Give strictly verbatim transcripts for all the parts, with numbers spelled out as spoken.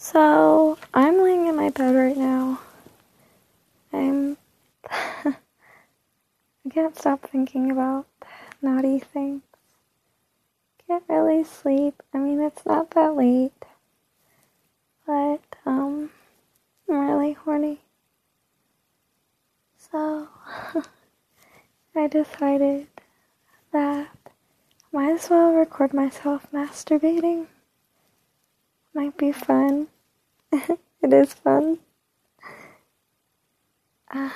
So, I'm laying in my bed right now. I'm... I can't stop thinking about naughty things. Can't really sleep. I mean, it's not that late. But, um, I'm really horny. So, I decided that I might as well record myself masturbating. Might be fun. It is fun. Uh,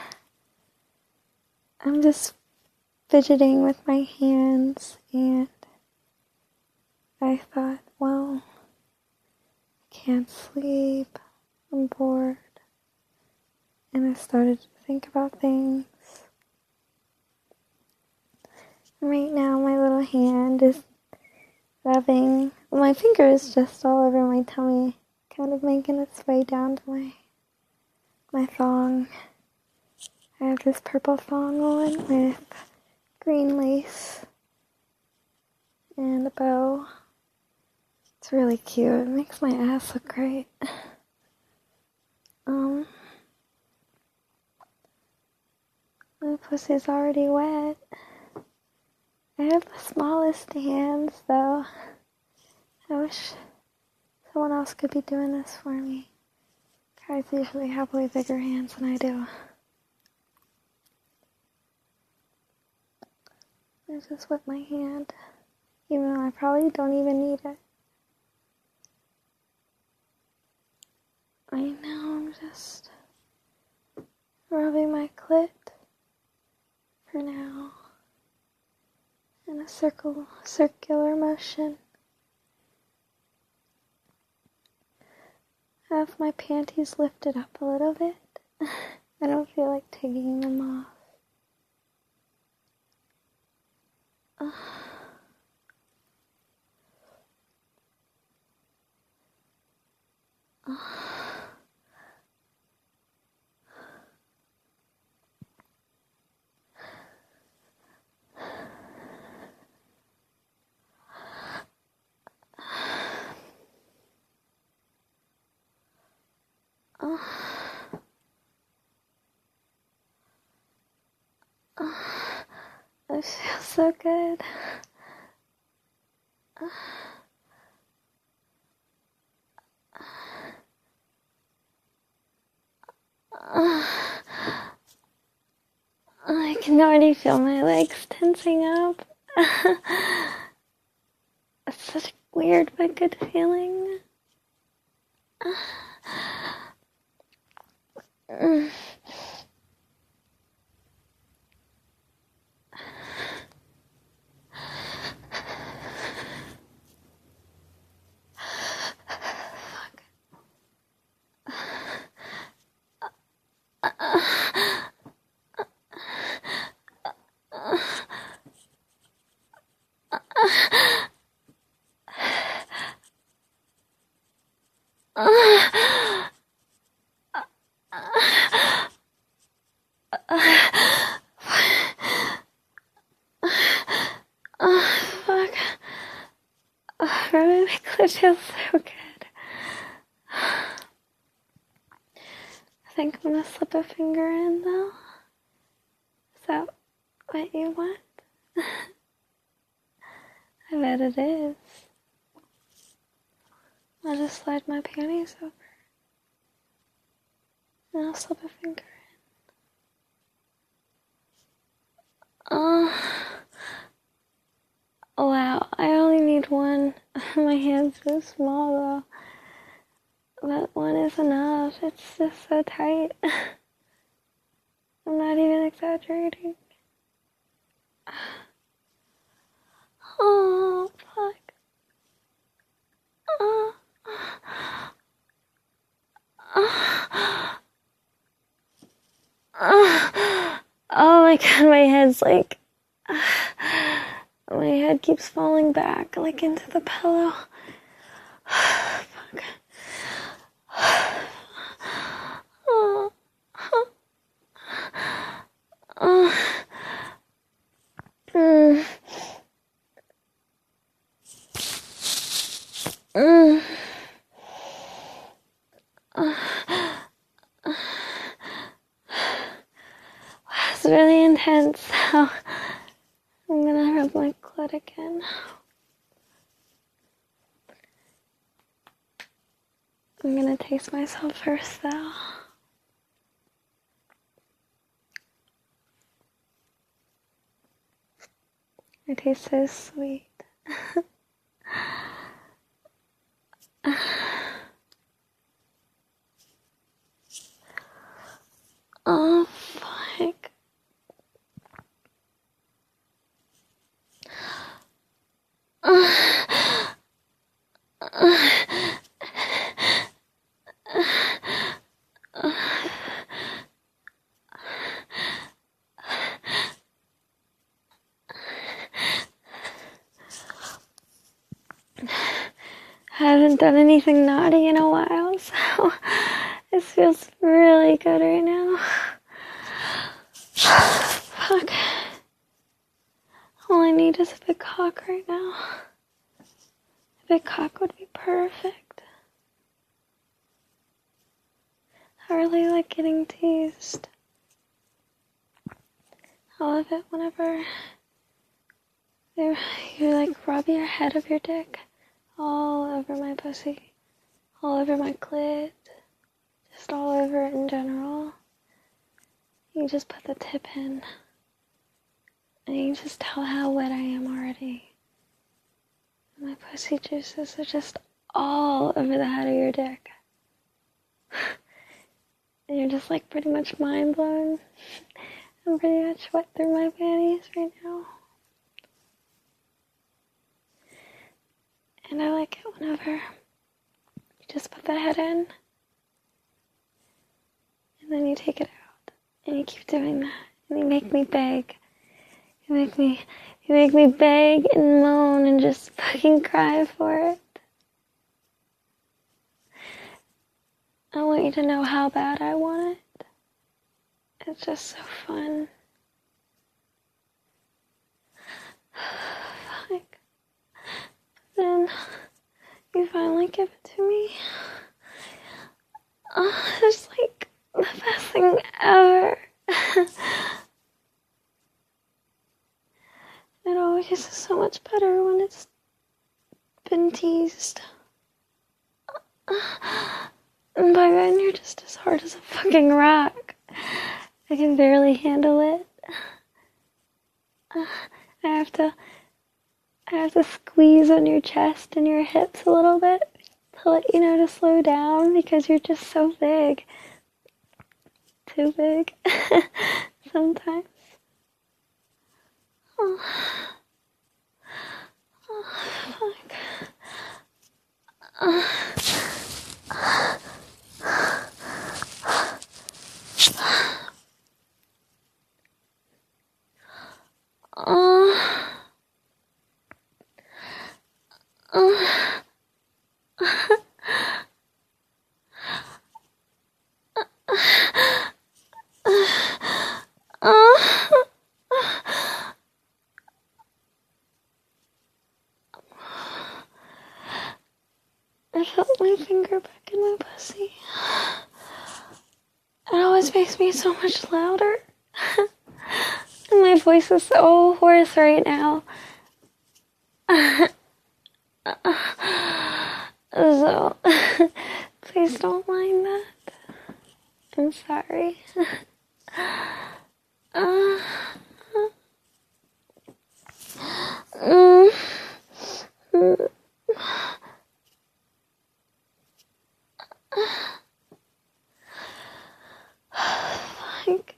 I'm just fidgeting with my hands, and I thought, well, I can't sleep, I'm bored, and I started to think about things. Right now, my little hand is rubbing, well, my finger is just all over my tummy, kind of making its way down to my, my thong. I have this purple thong on with green lace and a bow. It's really cute. It makes my ass look great. Um, my pussy's already wet. I have the smallest hands, though. I wish someone else could be doing this for me. Guys usually have way bigger hands than I do. I just wet my hand, even though I probably don't even need it. Right now, I'm just rubbing my clit for now in a circle, circular motion. I have my panties lifted up a little bit. I don't feel like taking them off. Uh. Uh. Uh. Uh. It feels so good. Uh. Uh. I can already feel my legs tensing up. It's such a weird but good feeling. Mm. Rubbing my clit feels so good. I think I'm gonna slip a finger in though. Is that what you want? I bet it is. I'll just slide my panties over. And I'll slip a finger in. Oh. Wow, I only need one. My hand's so small though. But one is enough. It's just so tight. I'm not even exaggerating. Oh, fuck. Oh. Oh. Oh my god, my head's like... My head keeps falling back, like, into the pillow. Fuck. Oh. Oh. Mm. Mm. intense, so I'm gonna rub my clit again. I'm gonna taste myself first, though. It tastes so sweet. Oh, fuck. I haven't done anything naughty in a while, so this feels really good right now. Fuck. All I need is a big cock right now. A big cock would be perfect. I really like getting teased. I love it whenever you, you like rub your head of your dick all over my pussy, all over my clit, just all over it in general. You just put the tip in, and you just tell how wet I am already. My pussy juices are just all over the head of your dick. And you're just like pretty much mind blown. I'm pretty much wet through my panties right now. And I like it whenever you just put the head in, and then you take it out, and you keep doing that, and you make me beg. You make me, you make me beg and moan and just fucking cry for it. I want you to know how bad I want it. It's just so fun. Like, then you finally give it to me. Oh, it's like the best thing ever. It always is so much better when it's been teased. And by then you're just as hard as a fucking rock. I can barely handle it. I have to, I have to squeeze on your chest and your hips a little bit to let you know to slow down because you're just so big. Too big. Sometimes. Oh. Oh, fuck. Uh. Uh. Uh. I felt my finger back in my pussy. It always makes me so much louder. And my voice is so hoarse right now. So, please don't mind that. I'm sorry. Uh, mm, mm. Fuck.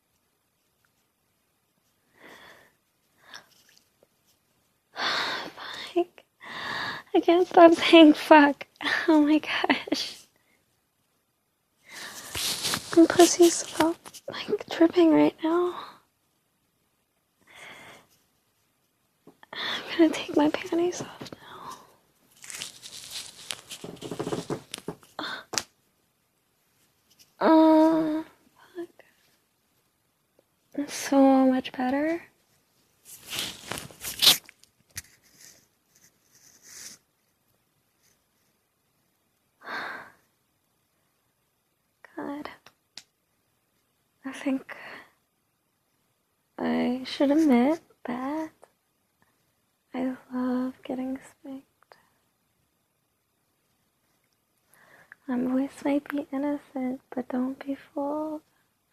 Fuck. I can't stop saying fuck. Oh my gosh. My pussy's about, like, dripping right now. I'm gonna take my panties off now. Oh, fuck. It's so much better. God. I think I should admit that I love getting spanked. My voice might be innocent, but don't be fooled.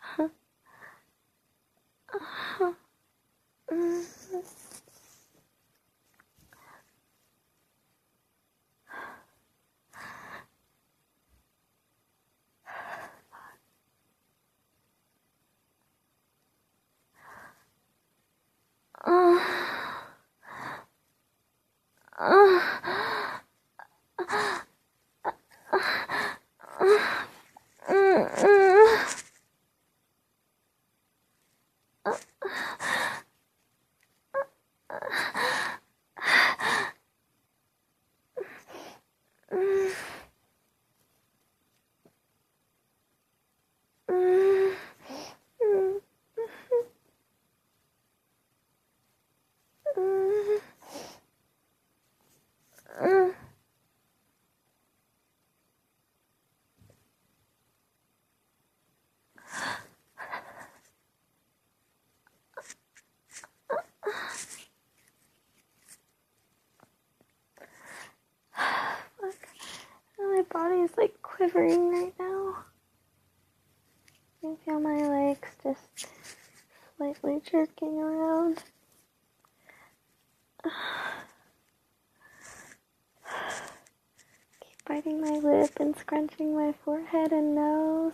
My body is like quivering right now. I can feel my legs just slightly jerking around. Keep biting my lip and scrunching my forehead and nose.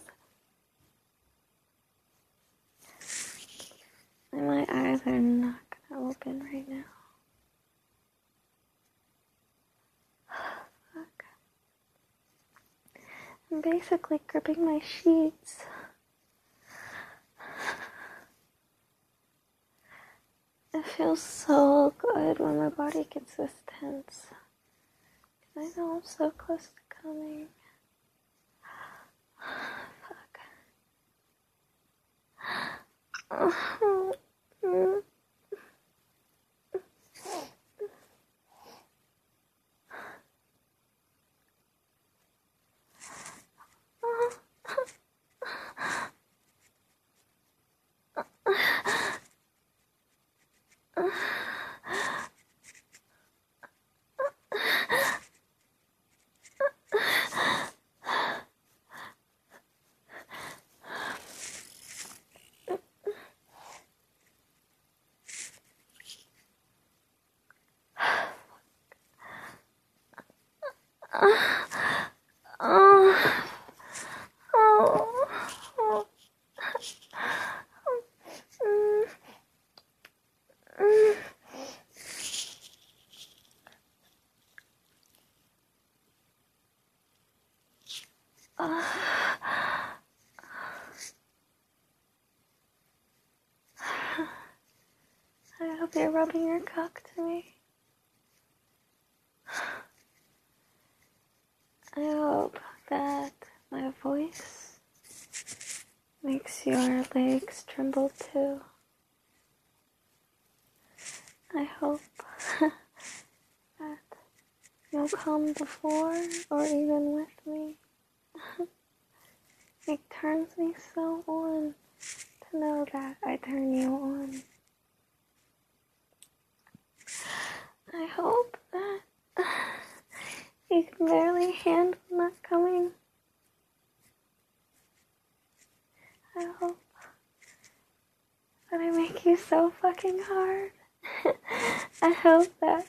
And my eyes are not gonna open right now. Fuck. I'm basically gripping my sheets. It feels so good when my body gets this tense. I know I'm so close to coming. Fuck. Oh. Mm. I hope you're rubbing your cock to me. I hope that my voice makes your legs tremble too. I hope that you'll come before or even with me. It turns me so on to know that I turn you on. I hope that you can barely handle not coming. I hope that I make you so fucking hard. I hope that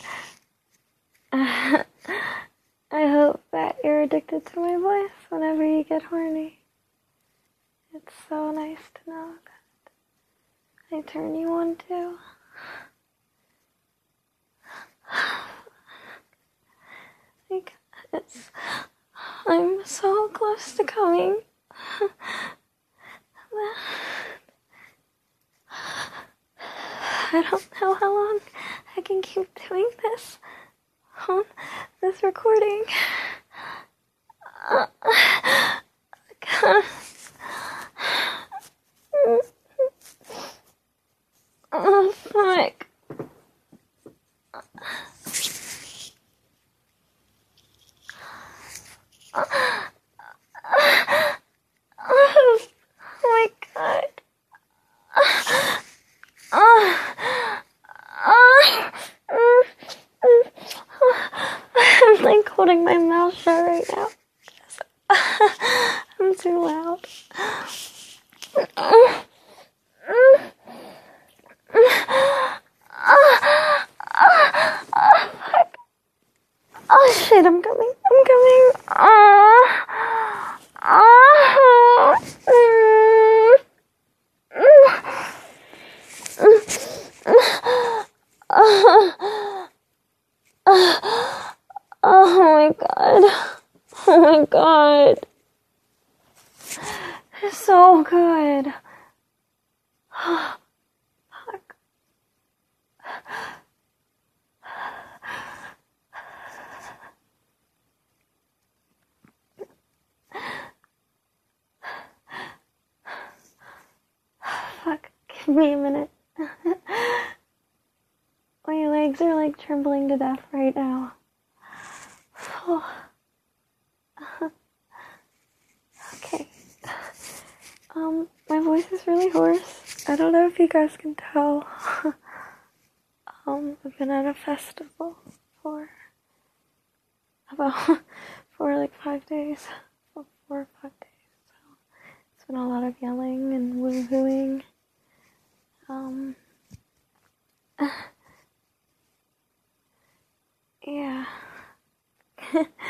uh, I hope that you're addicted to my voice whenever you get horny. It's so nice to know that I turn you on too. Because I'm so close to coming. I don't know how long I can keep doing this on this recording. Uh, oh, fuck. Oh my god. Oh. holding my mouth shut right now. I'm too loud. Oh shit, I'm coming. I'm coming. Uh, uh, oh my god. Oh my god. It's so good. Fuck. Fuck. Give me a minute. My legs are like trembling to death right now. Oh. Okay. Um, my voice is really hoarse. I don't know if you guys can tell. um, I've been at a festival for about for like five days. Four or five days. So it's been a lot of yelling and woo-hooing. Um, yeah.